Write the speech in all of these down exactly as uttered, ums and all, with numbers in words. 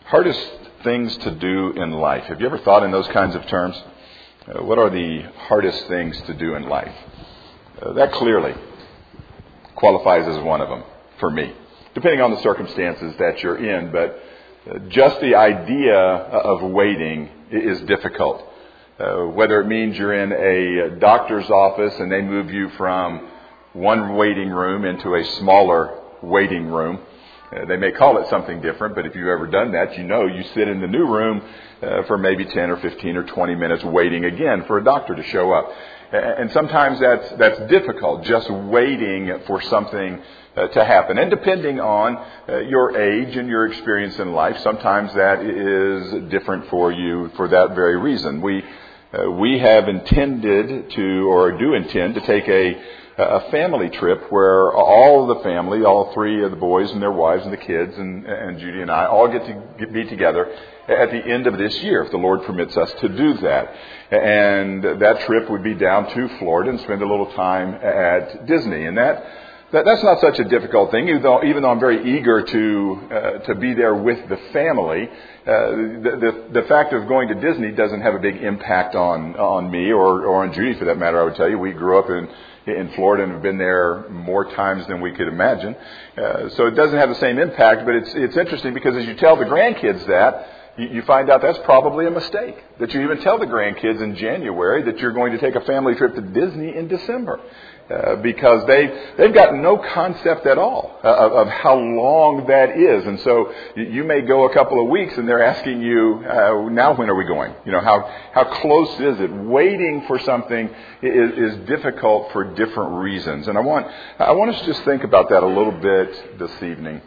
Hardest things to do in life. Have you ever thought in those kinds of terms? Uh, what are the hardest things to do in life? Uh, that clearly qualifies as one of them for me, depending on the circumstances that you're in. But uh, just the idea of waiting is difficult. Uh, whether it means you're in a doctor's office and they move you from one waiting room into a smaller waiting room. Uh, they may call it something different, but if you've ever done that, you know you sit in the new room uh, for maybe ten or fifteen or twenty minutes waiting again for a doctor to show up. And sometimes that's that's difficult, just waiting for something uh, to happen. And depending on uh, your age and your experience in life, sometimes that is different for you for that very reason. We uh, we have intended to, or do intend to take a a family trip where all of the family, all three of the boys and their wives and the kids and, and Judy and I all get to get, be together at the end of this year, if the Lord permits us to do that. And that trip would be down to Florida and spend a little time at Disney. And that, that that's not such a difficult thing, even though, even though I'm very eager to uh, to be there with the family. Uh, the, the the fact of going to Disney doesn't have a big impact on on me or, or on Judy, for that matter. I would tell you, we grew up in in Florida and have been there more times than we could imagine. Uh, so it doesn't have the same impact, but it's it's interesting because as you tell the grandkids that, you, you find out that's probably a mistake. That you even tell the grandkids in January that you're going to take a family trip to Disney in December. Uh, because they, they've got no concept at all uh, of, of how long that is. And so you, you may go a couple of weeks and they're asking you, uh, now when are we going? You know, how, how close is it? Waiting for something is, is difficult for different reasons. And I want, I want us to just think about that a little bit this evening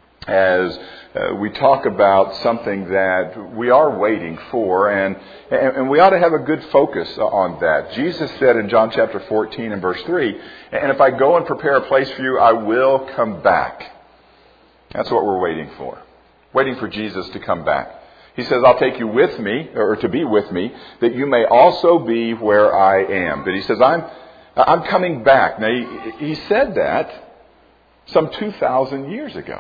as uh, we talk about something that we are waiting for, and, and and we ought to have a good focus on that. Jesus said in John chapter fourteen and verse three, and if I go and prepare a place for you, I will come back. That's what we're waiting for. Waiting for Jesus to come back. He says, I'll take you with me, or to be with me, that you may also be where I am. But he says, I'm I'm coming back. Now, he, he said that some two thousand years ago.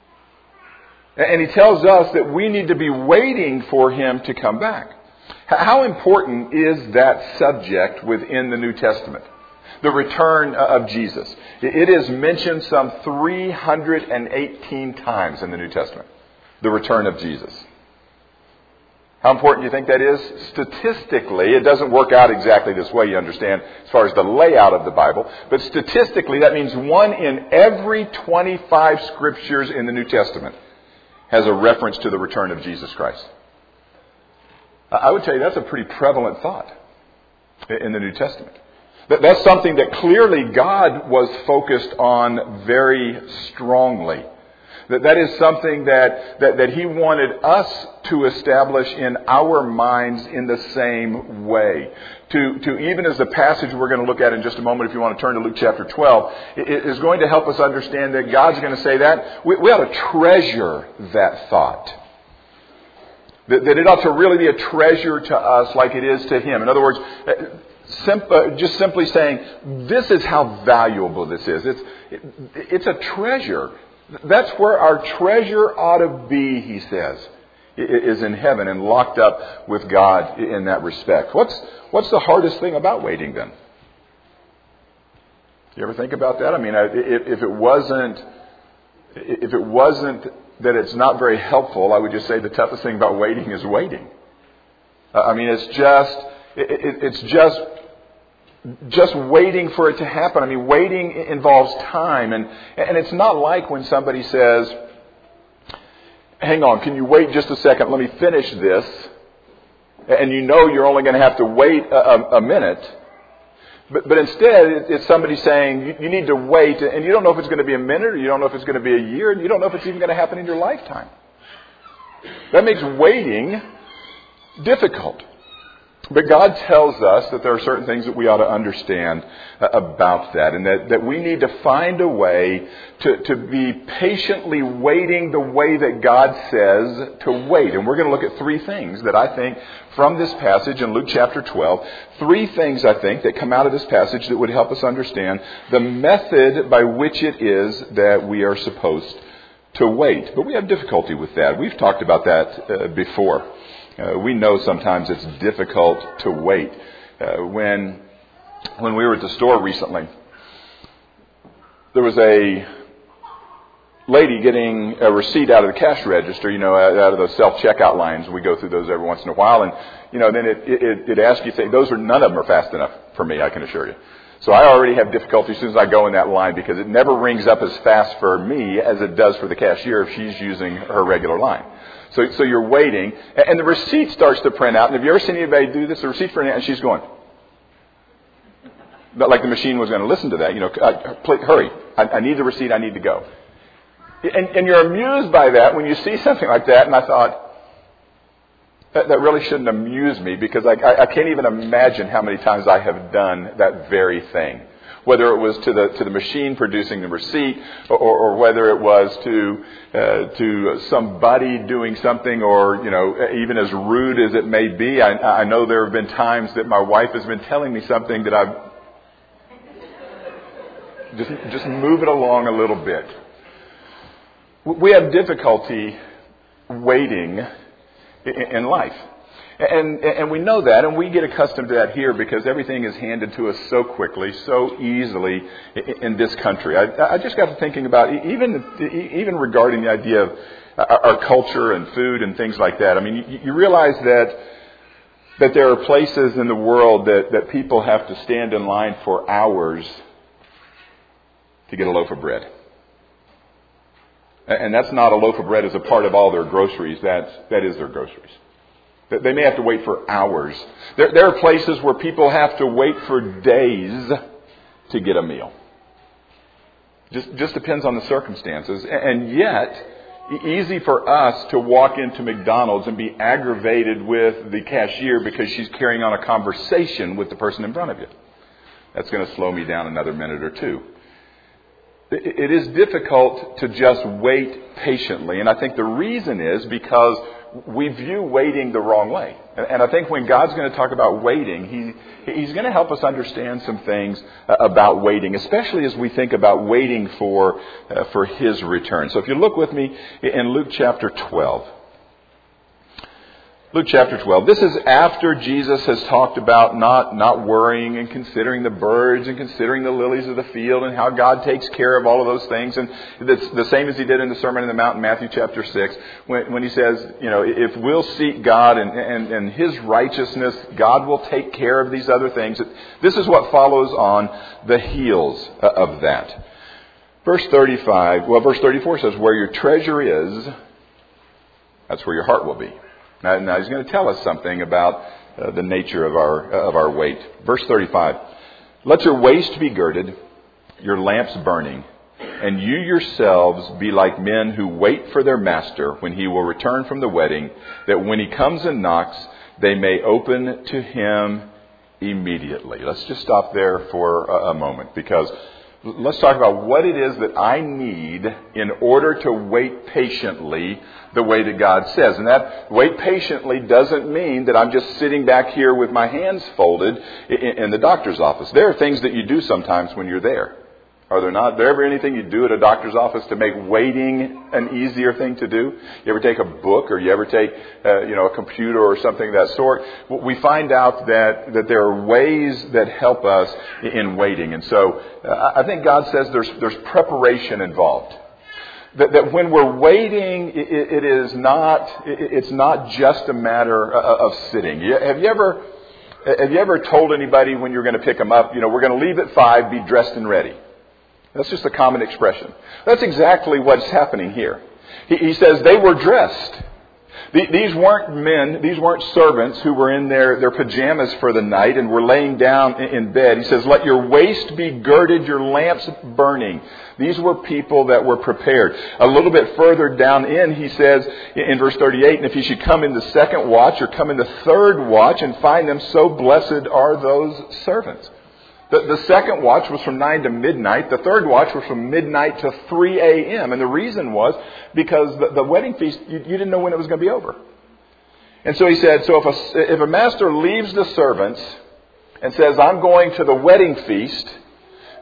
And he tells us that we need to be waiting for him to come back. How important is that subject within the New Testament? The return of Jesus. It is mentioned some three hundred eighteen times in the New Testament. The return of Jesus. How important do you think that is? Statistically, it doesn't work out exactly this way, you understand, as far as the layout of the Bible. But statistically, that means one in every twenty-five scriptures in the New Testament has a reference to the return of Jesus Christ. I would tell you that's a pretty prevalent thought in the New Testament. That's something that clearly God was focused on very strongly. That that is something that, that, that He wanted us to establish in our minds in the same way. To, to even as the passage we're going to look at in just a moment, if you want to turn to Luke chapter twelve, it is going to help us understand that God's going to say that. We, we ought to treasure that thought. That, that it ought to really be a treasure to us like it is to Him. In other words, Simp- just simply saying, this is how valuable this is. It's, it, it's a treasure. That's where our treasure ought to be, he says, is in heaven and locked up with God in that respect. What's, what's the hardest thing about waiting then? You ever think about that? I mean, if, if it wasn't, if it wasn't that it's not very helpful, I would just say the toughest thing about waiting is waiting. I mean, it's just, it, it's just, just waiting for it to happen. I mean, waiting involves time. And, and it's not like when somebody says, hang on, can you wait just a second? Let me finish this. And you know you're only going to have to wait a, a minute. But, but instead, it's somebody saying, you, you need to wait. And you don't know if it's going to be a minute, or you don't know if it's going to be a year, and you don't know if it's even going to happen in your lifetime. That makes waiting difficult. But God tells us that there are certain things that we ought to understand about that, and that, that we need to find a way to, to be patiently waiting the way that God says to wait. And we're going to look at three things that I think from this passage in Luke chapter twelve, three things I think that come out of this passage that would help us understand the method by which it is that we are supposed to wait. But we have difficulty with that. We've talked about that uh, before. Uh, we know sometimes it's difficult to wait. Uh, when when we were at the store recently, there was a lady getting a receipt out of the cash register, you know, out of those self-checkout lines. We go through those every once in a while. And, you know, then it, it, it asks you, say, those are, none of them are fast enough for me, I can assure you. So I already have difficulty as soon as I go in that line because it never rings up as fast for me as it does for the cashier if she's using her regular line. So, so you're waiting, and the receipt starts to print out. And have you ever seen anybody do this? The receipt printing out, and she's going, but like the machine was going to listen to that. You know, please, hurry! I, I need the receipt. I need to go. And, and you're amused by that when you see something like that. And I thought, that, that really shouldn't amuse me because I, I, I can't even imagine how many times I have done that very thing. Whether it was to the to the machine producing the receipt, or, or whether it was to uh, to somebody doing something, or you know, even as rude as it may be. I, I know there have been times that my wife has been telling me something that I've just just move it along a little bit. We have difficulty waiting in life. And, and we know that, and we get accustomed to that here because everything is handed to us so quickly, so easily in this country. I, I just got to thinking about, even, even regarding the idea of our culture and food and things like that. I mean, you, you realize that, that there are places in the world that, that people have to stand in line for hours to get a loaf of bread. And that's not a loaf of bread as a part of all their groceries. That's, that is their groceries. They may have to wait for hours. There, there are places where people have to wait for days to get a meal. Just, just depends on the circumstances. And yet, easy for us to walk into McDonald's and be aggravated with the cashier because she's carrying on a conversation with the person in front of you. That's going to slow me down another minute or two. It is difficult to just wait patiently. And I think the reason is because we view waiting the wrong way. And I think when God's going to talk about waiting, he, He's going to help us understand some things about waiting, especially as we think about waiting for, uh, for His return. So if you look with me in Luke chapter twelve. Luke chapter twelve. This is after Jesus has talked about not, not worrying and considering the birds and considering the lilies of the field and how God takes care of all of those things. And it's the same as He did in the Sermon on the Mount in Matthew chapter six, when, when He says, you know, if we'll seek God and, and, and His righteousness, God will take care of these other things. This is what follows on the heels of that. Verse thirty-five, well, verse thirty-four says, where your treasure is, that's where your heart will be. Now, now he's going to tell us something about uh, the nature of our uh, of our weight. Verse thirty-five. Let your waist be girded, your lamps burning, and you yourselves be like men who wait for their master when he will return from the wedding, that when he comes and knocks, they may open to him immediately. Let's just stop there for a, a moment, because let's talk about what it is that I need in order to wait patiently the way that God says. And that wait patiently doesn't mean that I'm just sitting back here with my hands folded in, in the doctor's office. There are things that you do sometimes when you're there. Are there not? Is there ever anything you do at a doctor's office to make waiting an easier thing to do? You ever take a book, or you ever take uh, you know, a computer or something of that sort? We find out that, that there are ways that help us in waiting. And so uh, I think God says there's, there's preparation involved. That, that when we're waiting, it, it is not, it, it's not just a matter of sitting. Have you ever, have you ever told anybody when you're going to pick them up, you know, we're going to leave at five, be dressed and ready? That's just a common expression. That's exactly what's happening here. He, he says they were dressed. The, these weren't men, these weren't servants who were in their, their pajamas for the night and were laying down in, in bed. He says, let your waist be girded, your lamps burning. These were people that were prepared. A little bit further down in, he says in verse thirty-eight, and if you should come in the second watch or come in the third watch and find them, so blessed are those servants. The, the second watch was from nine to midnight. The third watch was from midnight to three a.m. And the reason was because the, the wedding feast, you, you didn't know when it was going to be over. And so he said, so if a, if a master leaves the servants and says, I'm going to the wedding feast,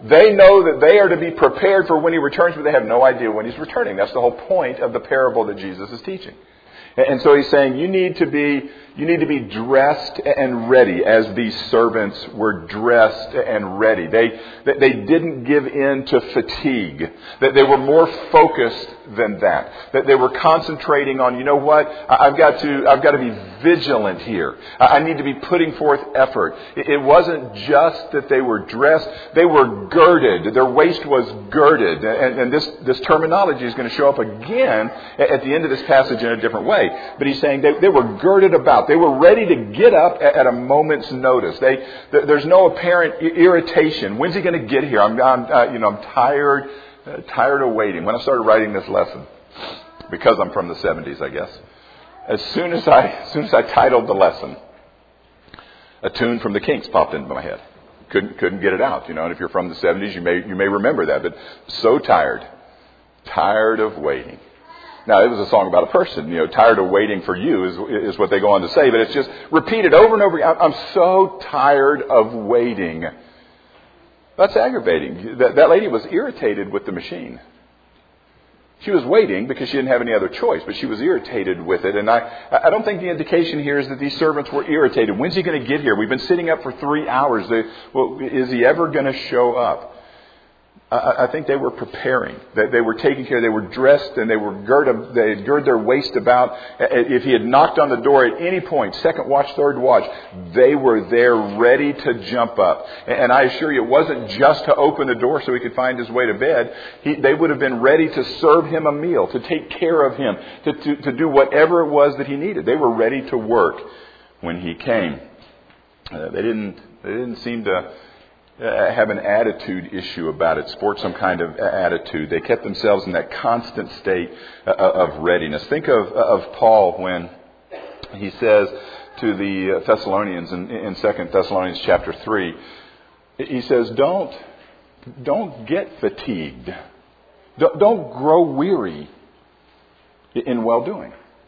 They know that they are to be prepared for when He returns, but they have no idea when He's returning. That's the whole point of the parable that Jesus is teaching. And so He's saying you need to be you need to be dressed and ready as these servants were dressed and ready. They they didn't give in to fatigue. That they were more focused than that. That they were concentrating on, you know what, I've got to I've got to be vigilant here. I need to be putting forth effort. It wasn't just that they were dressed, they were girded. Their waist was girded. And, and this, this terminology is going to show up again at the end of this passage in a different way. But he's saying they, they were girded about. They were ready to get up at, at a moment's notice. They, there's no apparent irritation. When's he going to get here? I'm, I'm uh, you know, I'm tired, uh, tired of waiting. When I started writing this lesson, because I'm from the seventies, I guess, as soon as I, as soon as I titled the lesson, a tune from the Kinks popped into my head. Couldn't, couldn't get it out, you know. And if you're from the seventies, you may, you may remember that. But so tired, tired of waiting. Now, it was a song about a person, you know, tired of waiting for you is, is what they go on to say. But it's just repeated over and over again. I'm so tired of waiting. That's aggravating. That, that lady was irritated with the machine. She was waiting because she didn't have any other choice, but she was irritated with it. And I, I don't think the indication here is that these servants were irritated. When's he going to get here? We've been sitting up for three hours. They, well, is he ever going to show up? I think they were preparing. That they were taking care. They were dressed and they were gird. They had girded their waist about. If he had knocked on the door at any point, second watch, third watch, they were there ready to jump up. And I assure you, it wasn't just to open the door so he could find his way to bed. He, they would have been ready to serve him a meal, to take care of him, to, to, to do whatever it was that he needed. They were ready to work when he came. Uh, they didn't. They didn't seem to Uh, have an attitude issue about it, sport some kind of attitude. They kept themselves in that constant state uh, of readiness. Think of, of Paul when he says to the Thessalonians in, in Second Thessalonians chapter three, he says, don't, don't get fatigued. Don't, don't grow weary in well-doing.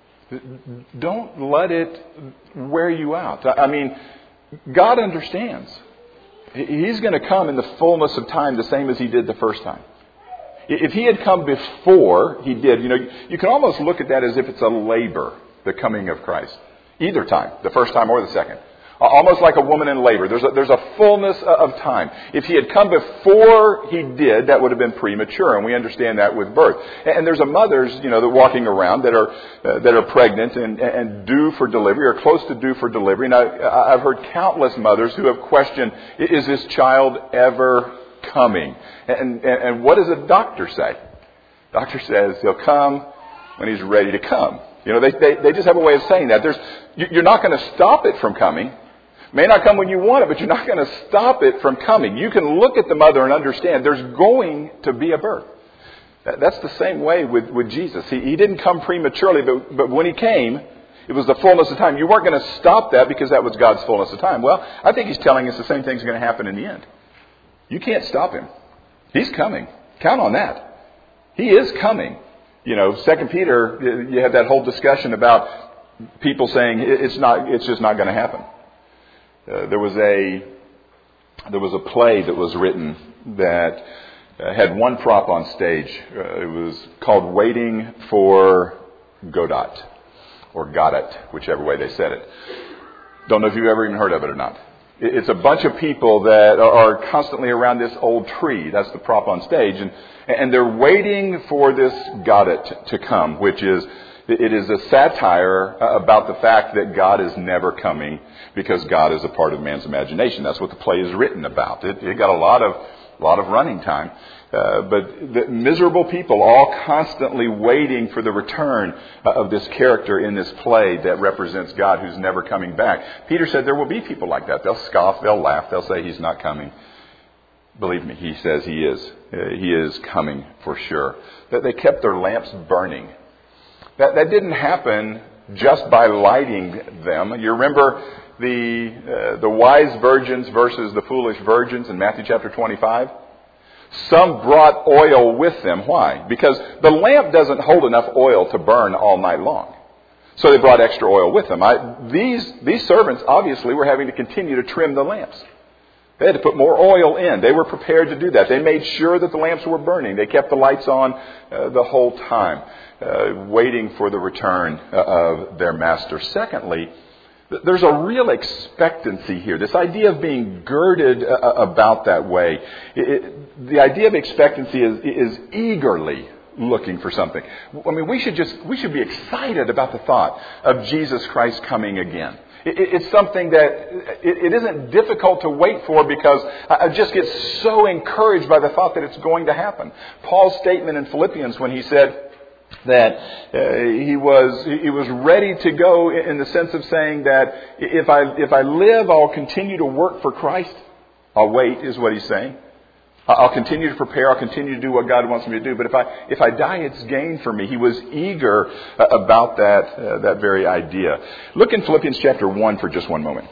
Don't let it wear you out. I mean, God understands. He's going to come in the fullness of time the same as He did the first time. If He had come before He did, you know, you can almost look at that as if it's a labor, the coming of Christ. Either time, the first time or the second. Almost like a woman in labor. There's a, there's a fullness of time. If He had come before He did, that would have been premature, and we understand that with birth. And there's a mothers, you know, that are walking around that are uh, that are pregnant and, and due for delivery or close to due for delivery. And I, I've heard countless mothers who have questioned: is this child ever coming? And, and, and what does a doctor say? Doctor says he'll come when he's ready to come. You know, they, they they just have a way of saying that. There's you're not going to stop it from coming. May not come when you want it, but you're not going to stop it from coming. You can look at the mother and understand there's going to be a birth. That's the same way with, with Jesus. He, he didn't come prematurely, but, but when He came, it was the fullness of time. You weren't going to stop that because that was God's fullness of time. Well, I think He's telling us the same thing's going to happen in the end. You can't stop Him. He's coming. Count on that. He is coming. You know, Second Peter, you have that whole discussion about people saying it's not, it's just not going to happen. Uh, there was a there was a play that was written that uh, had one prop on stage. Uh, it was called Waiting for Godot or Godot, whichever way they said it. Don't know if you've ever even heard of it or not. It's a bunch of people that are constantly around this old tree. That's the prop on stage, and and they're waiting for this Godot to come, which is. It is a satire about the fact that God is never coming because God is a part of man's imagination. That's what the play is written about. It, it got a lot of a lot of running time. Uh, but the miserable people all constantly waiting for the return of this character in this play that represents God who's never coming back. Peter said there will be people like that. They'll scoff, they'll laugh, they'll say He's not coming. Believe me, He says He is. Uh, he is coming for sure. That they kept their lamps burning. That that didn't happen just by lighting them. You remember the uh, the wise virgins versus the foolish virgins in Matthew chapter twenty-five? Some brought oil with them. Why? Because the lamp doesn't hold enough oil to burn all night long. So they brought extra oil with them. I, these these servants obviously were having to continue to trim the lamps. They had to put more oil in. They were prepared to do that. They made sure that the lamps were burning. They kept the lights on uh, the whole time, uh, waiting for the return uh, of their master. Secondly, th- there's a real expectancy here. This idea of being girded uh, about that way. It, it, the idea of expectancy is, is eagerly looking for something. I mean, we should just we should be excited about the thought of Jesus Christ coming again. It's something that it isn't difficult to wait for because I just get so encouraged by the thought that it's going to happen. Paul's statement in Philippians when he said that uh, he was he was ready to go in the sense of saying that if I if I live, I'll continue to work for Christ. I'll wait, is what he's saying. I'll continue to prepare. I'll continue to do what God wants me to do. But if I if I die, it's gain for me. He was eager uh, about that uh, that very idea. Look in Philippians chapter one for just one moment.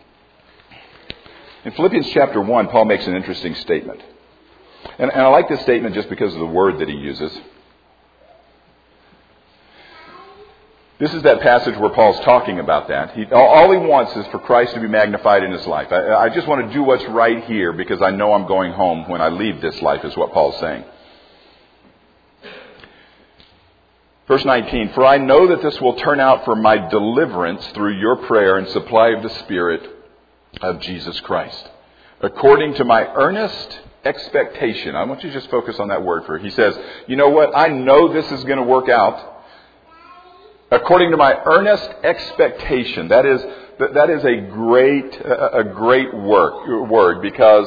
In Philippians chapter one, Paul makes an interesting statement. And, and I like this statement just because of the word that he uses. This is that passage where Paul's talking about that. He, all he wants is for Christ to be magnified in his life. I, I just want to do what's right here because I know I'm going home when I leave this life, is what Paul's saying. Verse nineteen, for I know that this will turn out for my deliverance through your prayer and supply of the Spirit of Jesus Christ, according to my earnest expectation. I want you to just focus on that word for it. He says, you know what? I know this is going to work out. According to my earnest expectation. That is that is a great a great work, word because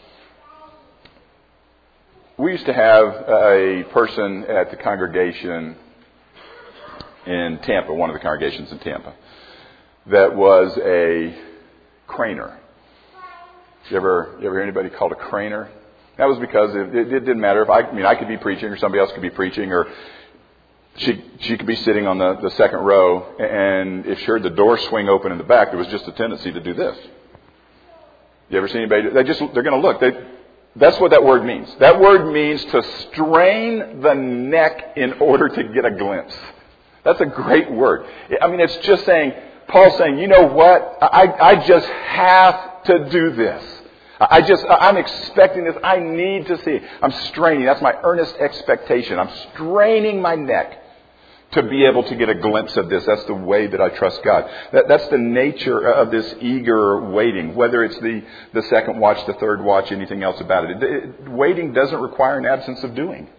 we used to have a person at the congregation in Tampa, one of the congregations in Tampa, that was a craner. You ever you ever hear anybody called a craner? That was because it, it, it didn't matter if I, I mean I could be preaching or somebody else could be preaching or She she could be sitting on the, the second row, and if she heard the door swing open in the back, there was just a tendency to do this. You ever see anybody? They just they're going to look. They, that's what that word means. That word means to strain the neck in order to get a glimpse. That's a great word. I mean, it's just saying. Paul's saying, you know what? I I just have to do this. I just, I'm expecting this. I need to see it. I'm straining. That's my earnest expectation. I'm straining my neck to be able to get a glimpse of this. That's the way that I trust God. That, that's the nature of this eager waiting, whether it's the, the second watch, the third watch, anything else about it. It, it waiting doesn't require an absence of doing.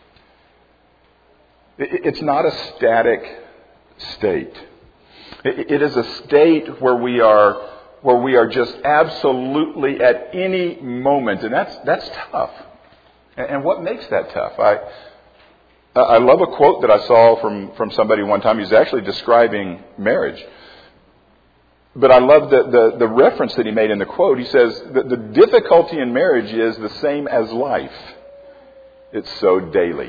It, it's not a static state. It, it is a state where we are where we are just absolutely at any moment. And that's that's tough. And what makes that tough? I I love a quote that I saw from, from somebody one time. He was actually describing marriage. But I love the, the, the reference that he made in the quote. He says that the difficulty in marriage is the same as life. It's so daily.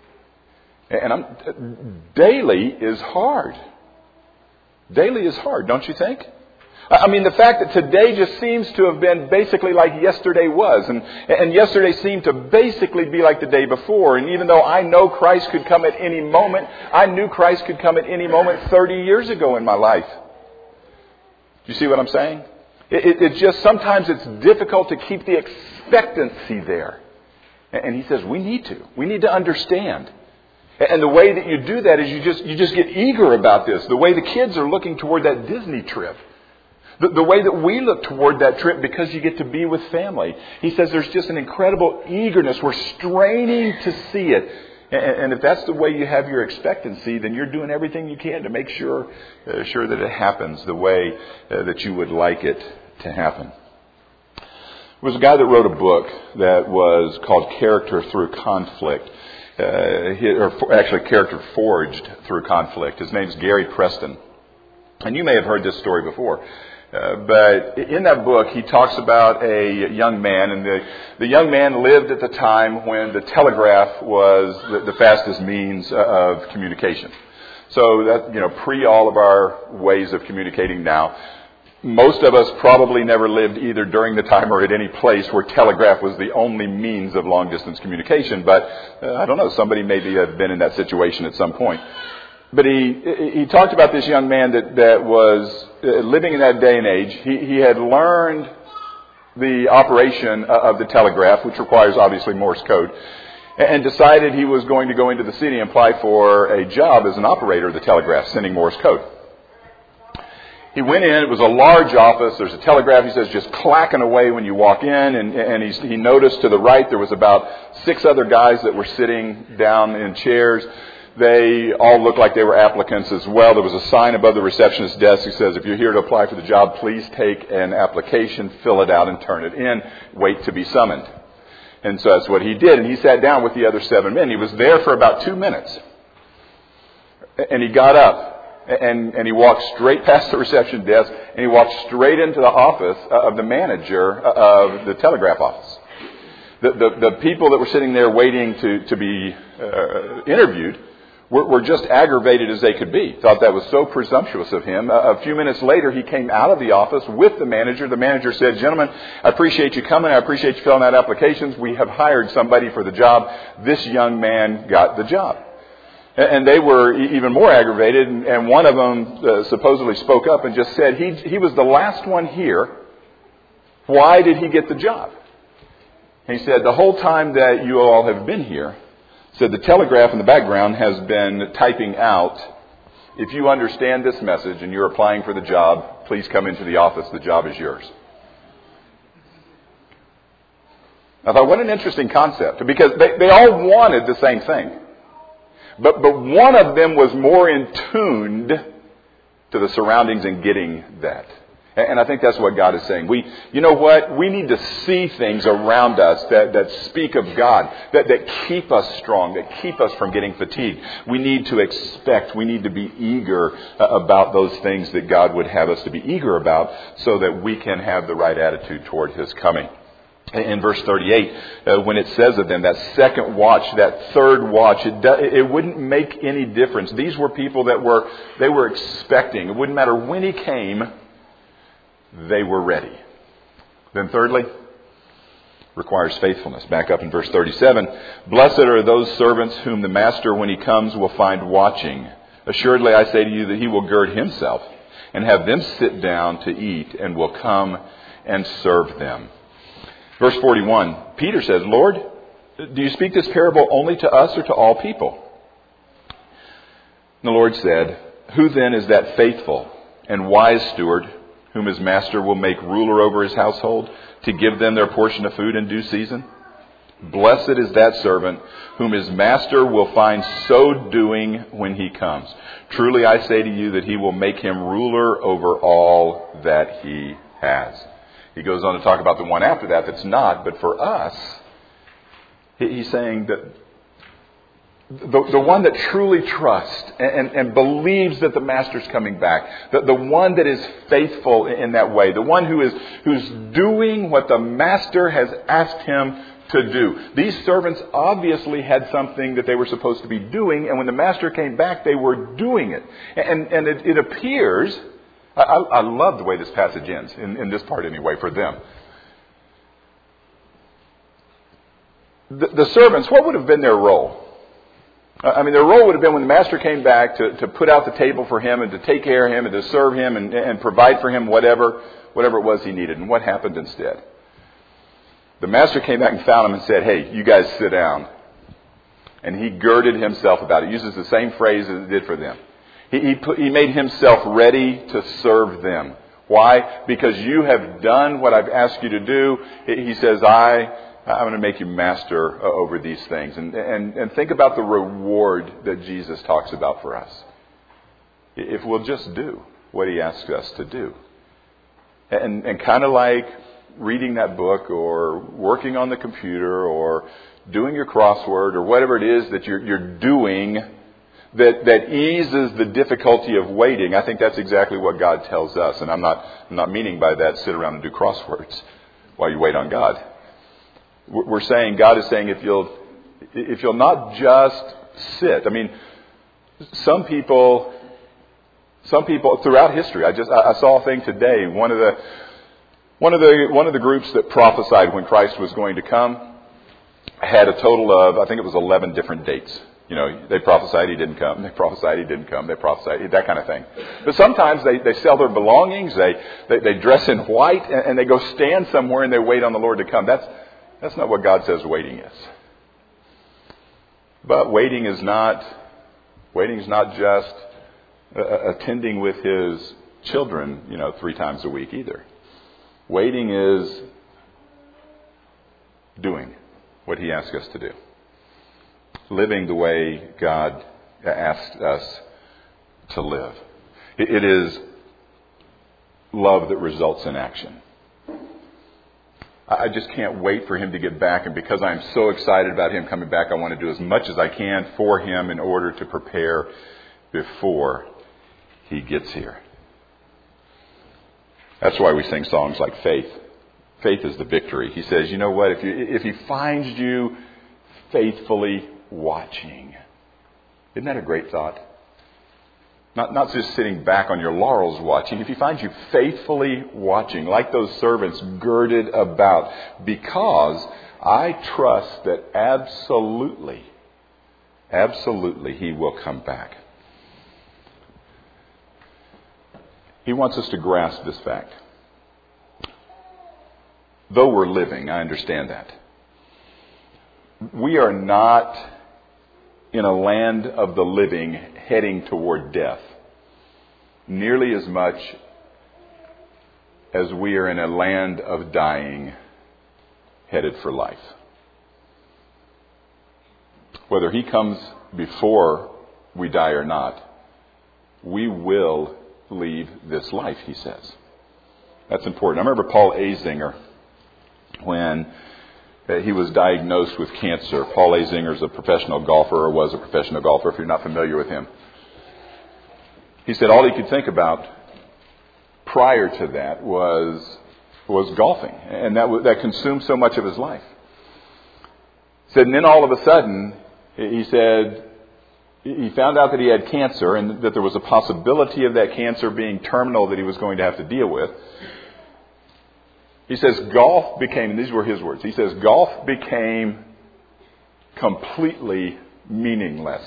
And I'm, daily is hard. Daily is hard, don't you think? I mean, the fact that today just seems to have been basically like yesterday was. And, and yesterday seemed to basically be like the day before. And even though I know Christ could come at any moment, I knew Christ could come at any moment thirty years ago in my life. Do you see what I'm saying? It, it, it just, sometimes it's difficult to keep the expectancy there. And he says, we need to. We need to understand. And the way that you do that is you just, you just get eager about this. The way the kids are looking toward that Disney trip. The, the way that we look toward that trip because you get to be with family. He says there's just an incredible eagerness. We're straining to see it. And, and if that's the way you have your expectancy, then you're doing everything you can to make sure, uh, sure that it happens the way uh, that you would like it to happen. There was a guy that wrote a book that was called Character Through Conflict. Uh, he, or actually, Character Forged Through Conflict. His name's Gary Preston. And you may have heard this story before. Uh, but in that book, he talks about a young man, and the, the young man lived at the time when the telegraph was the, the fastest means of communication. So that, you know, pre all of our ways of communicating now, most of us probably never lived either during the time or at any place where telegraph was the only means of long distance communication. But uh, I don't know, somebody maybe have been in that situation at some point. But he he talked about this young man that, that was living in that day and age. He, he had learned the operation of the telegraph, which requires obviously Morse code, and decided he was going to go into the city and apply for a job as an operator of the telegraph, sending Morse code. He went in. It was a large office. There's a telegraph, he says, just clacking away when you walk in. And, and he's, he noticed to the right there was about six other guys that were sitting down in chairs. They all looked like they were applicants as well. There was a sign above the receptionist's desk that says, if you're here to apply for the job, please take an application, fill it out, and turn it in. Wait to be summoned. And so that's what he did. And he sat down with the other seven men. He was there for about two minutes. And he got up. And, and he walked straight past the reception desk, and he walked straight into the office of the manager of the telegraph office. The, the, the people that were sitting there waiting to, to be uh, interviewed were, were just aggravated as they could be. Thought that was so presumptuous of him. A, a few minutes later, he came out of the office with the manager. The manager said, gentlemen, I appreciate you coming. I appreciate you filling out applications. We have hired somebody for the job. This young man got the job. And they were even more aggravated, and one of them uh, supposedly spoke up and just said, he, he was the last one here. Why did he get the job? And he said, the whole time that you all have been here, said the telegraph in the background has been typing out, if you understand this message and you're applying for the job, please come into the office. The job is yours. I thought, what an interesting concept, because they, they all wanted the same thing. But but one of them was more in tuned to the surroundings and getting that. And I think that's what God is saying. We, you know what? We need to see things around us that, that speak of God, that, that keep us strong, that keep us from getting fatigued. We need to expect, we need to be eager about those things that God would have us to be eager about so that we can have the right attitude toward His coming. In verse thirty-eight, uh, when it says of them, that second watch, that third watch, it, do, it wouldn't make any difference. These were people that were, they were expecting. It wouldn't matter when he came, they were ready. Then thirdly, requires faithfulness. Back up in verse thirty-seven, blessed are those servants whom the master, when he comes, will find watching. Assuredly, I say to you that he will gird himself and have them sit down to eat and will come and serve them. Verse forty-one, Peter says, Lord, do you speak this parable only to us or to all people? And the Lord said, who then is that faithful and wise steward whom his master will make ruler over his household to give them their portion of food in due season? Blessed is that servant whom his master will find so doing when he comes. Truly I say to you that he will make him ruler over all that he has. He goes on to talk about the one after that that's not, but for us, he's saying that the, the one that truly trusts and, and, and believes that the Master's coming back, the, the one that is faithful in that way, the one who is who's doing what the Master has asked him to do. These servants obviously had something that they were supposed to be doing, and when the Master came back, they were doing it. And, and it, it appears... I, I love the way this passage ends, in, in this part anyway, for them. The, the servants, what would have been their role? I mean, their role would have been when the Master came back to, to put out the table for him and to take care of him and to serve him and, and provide for him whatever, whatever it was he needed. And what happened instead? The Master came back and found him and said, hey, you guys sit down. And he girded himself about it. He uses the same phrase as it did for them. He, he, put, he made himself ready to serve them. Why? Because you have done what I've asked you to do. He says, I, I'm going to make you master over these things. And, and, and think about the reward that Jesus talks about for us. If we'll just do what he asks us to do. And, and kind of like reading that book or working on the computer or doing your crossword or whatever it is that you're, you're doing that, that eases the difficulty of waiting. I think that's exactly what God tells us. And I'm not, I'm not meaning by that sit around and do crosswords while you wait on God. We're saying, God is saying, if you'll, if you'll not just sit. I mean, some people, some people throughout history, I just, I saw a thing today. One of the, one of the, one of the groups that prophesied when Christ was going to come had a total of, I think it was eleven different dates You know, they prophesied he didn't come. They prophesied he didn't come. They prophesied that kind of thing. But sometimes they, they sell their belongings. They, they, they dress in white and, and they go stand somewhere and they wait on the Lord to come. That's, that's not what God says waiting is. But waiting is not, waiting is not just uh, attending with his children, you know, three times a week either. Waiting is doing what he asks us to do. Living the way God asked us to live. It is love that results in action. I just can't wait for him to get back, and because I'm so excited about him coming back, I want to do as much as I can for him in order to prepare before he gets here. That's why we sing songs like Faith. Faith is the victory. He says, you know what, if you, if he finds you faithfully watching. Isn't that a great thought? Not, not just sitting back on your laurels watching. If he finds you faithfully watching, like those servants girded about, because I trust that absolutely, absolutely he will come back. He wants us to grasp this fact. Though we're living, I understand that. We are not in a land of the living heading toward death nearly as much as we are in a land of dying headed for life. Whether he comes before we die or not, we will leave this life, he says. That's important. I remember Paul Azinger, when he was diagnosed with cancer. Paul Azinger is a professional golfer, or was a professional golfer, if you're not familiar with him. He said all he could think about prior to that was was golfing, and that that consumed so much of his life. He said, and then all of a sudden, he said, he found out that he had cancer, and that there was a possibility of that cancer being terminal that he was going to have to deal with. He says golf became, and these were his words, he says golf became completely meaningless.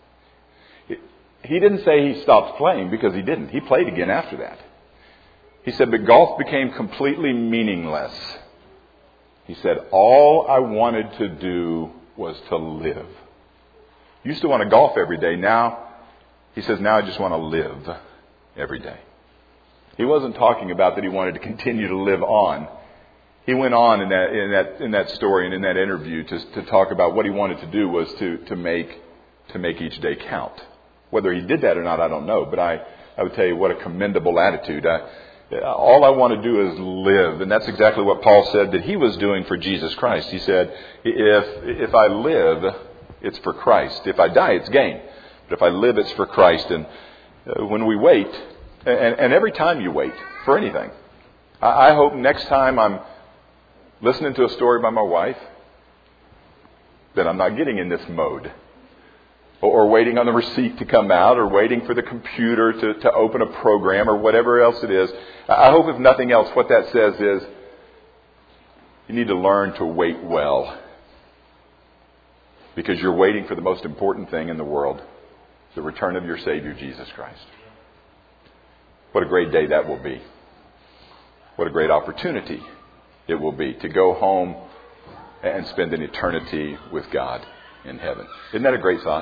He didn't say he stopped playing, because he didn't. He played again after that. He said, but golf became completely meaningless. He said, all I wanted to do was to live. Used to want to golf every day. Now, he says, now I just want to live every day. He wasn't talking about that he wanted to continue to live on. He went on in that in that in that story and in that interview to to talk about what he wanted to do was to to make to make each day count. Whether he did that or not, I don't know. But I, I would tell you what a commendable attitude. I, all I want to do is live, and that's exactly what Paul said that he was doing for Jesus Christ. He said, if if I live, it's for Christ. If I die, it's gain. But if I live, it's for Christ. And uh, when we wait. And, and every time you wait for anything, I, I hope next time I'm listening to a story by my wife that I'm not getting in this mode. Or, or waiting on the receipt to come out, or waiting for the computer to, to open a program, or whatever else it is. I hope if nothing else, what that says is you need to learn to wait well. Because you're waiting for the most important thing in the world, the return of your Savior, Jesus Christ. What a great day that will be. What a great opportunity it will be to go home and spend an eternity with God in heaven. Isn't that a great thought?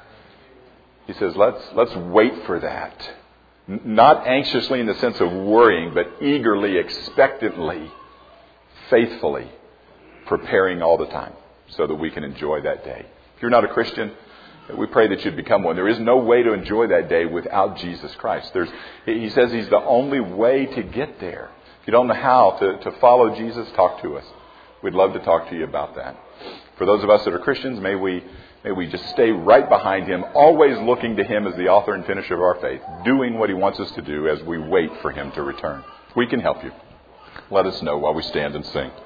He says, let's let's wait for that. N- not anxiously in the sense of worrying, but eagerly, expectantly, faithfully, preparing all the time so that we can enjoy that day. If you're not a Christian, we pray that you'd become one. There is no way to enjoy that day without Jesus Christ. There's, he says he's the only way to get there. If you don't know how to, to follow Jesus, talk to us. We'd love to talk to you about that. For those of us that are Christians, may we may we just stay right behind him, always looking to him as the author and finisher of our faith, doing what he wants us to do as we wait for him to return. We can help you. Let us know while we stand and sing.